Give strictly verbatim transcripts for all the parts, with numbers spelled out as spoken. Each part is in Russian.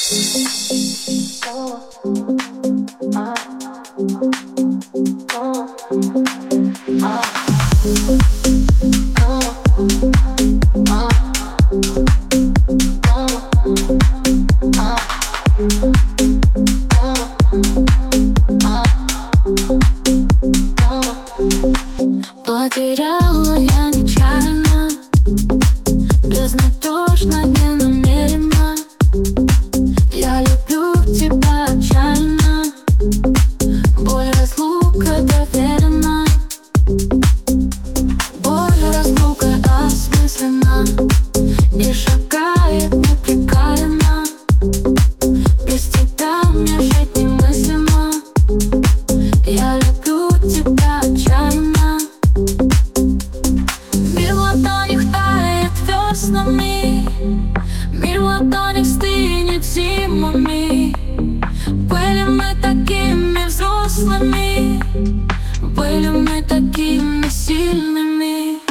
Потеряла я нечаянно, безнадежно, не намеренно. Я люблю тебя отчаянно, боль разлука доверена. Боль разлука осмысленно, не шагает непрекаянно. Без тебя мне жить немыслимо. Я люблю тебя отчаянно. Мир в ладонях тает веснами, мир в ладонях стынет зимами. Были мы такими взрослыми, были мы такими сильными.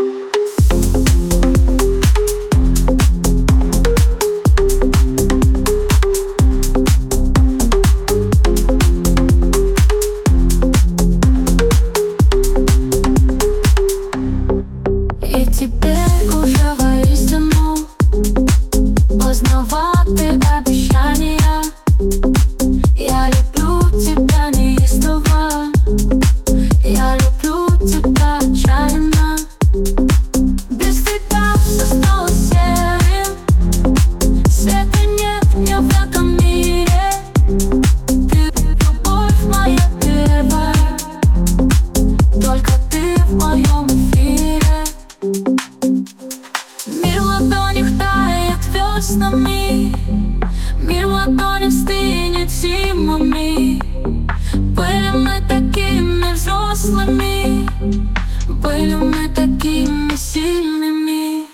И теперь уже воистину поздноваты обещания. Я люблю тебя неистово, я люблю тебя отчаянно. Без тебя все стало серым, света нет мне в этом мире. Ты любовь моя первая, только ты в моем эфире. Мир в ладонях тает веснами, мир в ладонях стынет зимами. Были мы такими взрослыми, были мы такими сильными.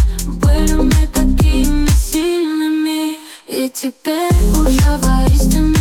И теперь уже воистину